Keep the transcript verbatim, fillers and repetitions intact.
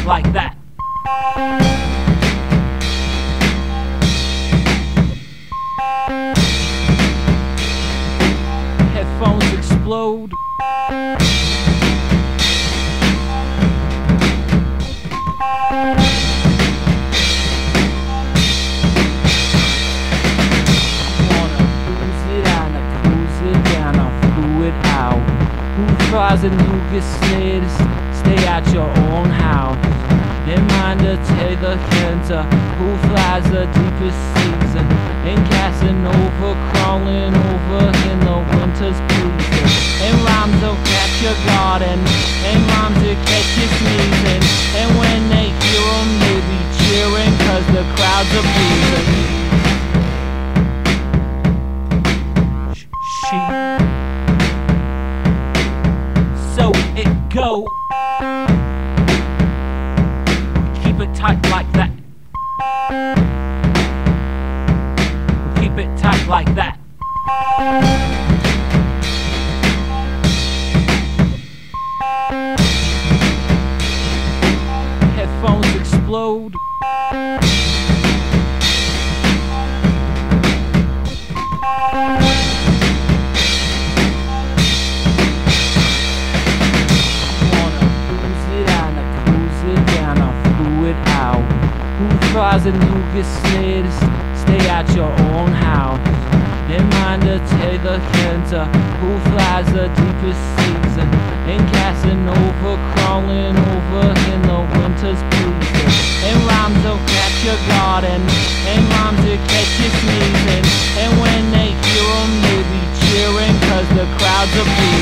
tight like that. Headphones explode. Who flies and who gets snared? Stay at your own house. In mind to Taylor Kenter, who flies the deepest seas and casting over, crawling over in the winter's breezes. And rhymes will catch your garden, and rhymes will catch you sneezing. And when they hear them, they be cheering, cause the crowds are pleasing. She So it go. Keep it tight like that. Keep it tight like that. Headphones explode. Who flies and who gets snared? Stay at your own house. In mind to Taylor Kenter, who flies the deepest seas and casting over, crawling over in the winter's breezes. And rhymes will catch your garden, and rhymes will catch you sneezing. And when they hear them, they be cheering, cause the crowds are pleasing.